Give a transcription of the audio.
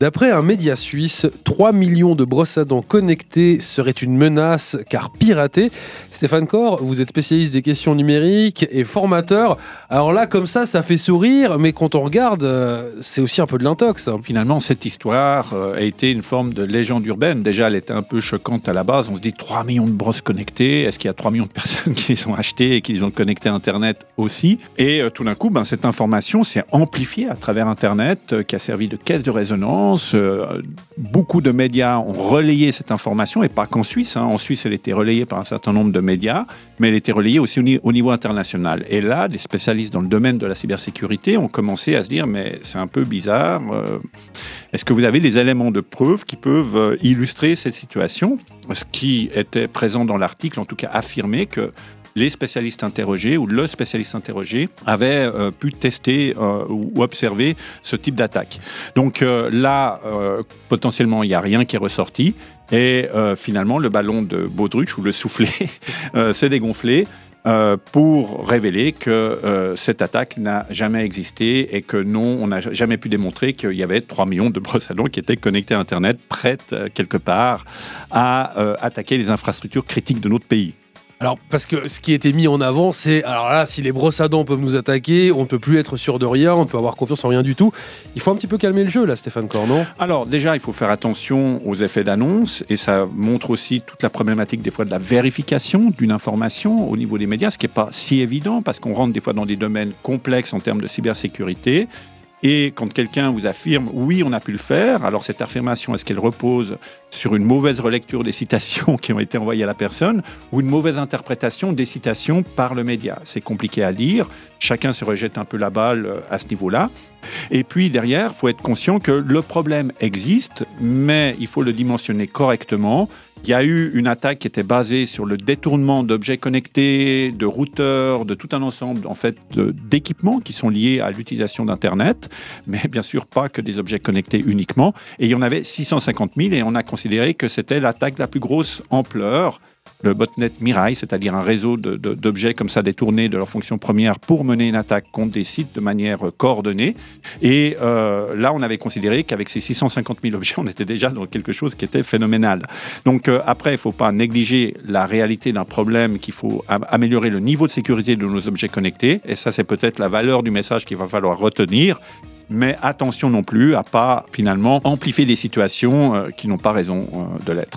D'après un média suisse, 3 millions de brosses à dents connectées seraient une menace car piratées. Stéphane Cor, vous êtes spécialiste des questions numériques et formateur. Alors là, comme ça fait sourire, mais quand on regarde, c'est aussi un peu de l'intox. Finalement, cette histoire a été une forme de légende urbaine. Déjà, elle était un peu choquante à la base. On se dit 3 millions de brosses connectées. Est-ce qu'il y a 3 millions de personnes qui les ont achetées et qui les ont connectées à Internet aussi? Et tout d'un coup, cette information s'est amplifiée à travers Internet, qui a servi de caisse de résonance. Beaucoup de médias ont relayé cette information, et pas qu'en Suisse. En Suisse, elle était relayée par un certain nombre de médias, mais elle était relayée aussi au niveau international. Et là, des spécialistes dans le domaine de la cybersécurité ont commencé à se dire, mais c'est un peu bizarre. Est-ce que vous avez des éléments de preuve qui peuvent illustrer cette situation? Ce qui était présent dans l'article, en tout cas, affirmait que les spécialistes interrogés ou le spécialiste interrogé avait pu tester ou observer ce type d'attaque. Donc là, potentiellement, il n'y a rien qui est ressorti. Et finalement, le ballon de Baudruche ou le soufflet s'est dégonflé pour révéler que cette attaque n'a jamais existé et que non, on n'a jamais pu démontrer qu'il y avait 3 millions de brosses à dents qui étaient connectées à Internet, prêtes quelque part à attaquer les infrastructures critiques de notre pays. Alors, parce que ce qui était mis en avant, c'est, alors là, si les brosses à dents peuvent nous attaquer, on ne peut plus être sûr de rien, on ne peut avoir confiance en rien du tout. Il faut un petit peu calmer le jeu, là, Stéphane Cor, non ? Alors, déjà, il faut faire attention aux effets d'annonce, et ça montre aussi toute la problématique, des fois, de la vérification d'une information au niveau des médias, ce qui n'est pas si évident, parce qu'on rentre des fois dans des domaines complexes en termes de cybersécurité. Et quand quelqu'un vous affirme « oui, on a pu le faire », alors cette affirmation, est-ce qu'elle repose sur une mauvaise relecture des citations qui ont été envoyées à la personne ou une mauvaise interprétation des citations par le média? C'est compliqué à dire. Chacun se rejette un peu la balle à ce niveau-là. Et puis derrière, il faut être conscient que le problème existe, mais il faut le dimensionner correctement. Il y a eu une attaque qui était basée sur le détournement d'objets connectés, de routeurs, de tout un ensemble en fait, d'équipements qui sont liés à l'utilisation d'Internet, mais bien sûr pas que des objets connectés uniquement. Et il y en avait 650 000 et on a considéré que c'était l'attaque de la plus grosse ampleur. Le botnet Mirai, c'est-à-dire un réseau d'objets comme ça détournés de leur fonction première pour mener une attaque contre des sites de manière coordonnée. Et là, on avait considéré qu'avec ces 650 000 objets, on était déjà dans quelque chose qui était phénoménal. Donc après, il ne faut pas négliger la réalité d'un problème, qu'il faut améliorer le niveau de sécurité de nos objets connectés. Et ça, c'est peut-être la valeur du message qu'il va falloir retenir. Mais attention non plus à ne pas finalement amplifier des situations qui n'ont pas raison de l'être.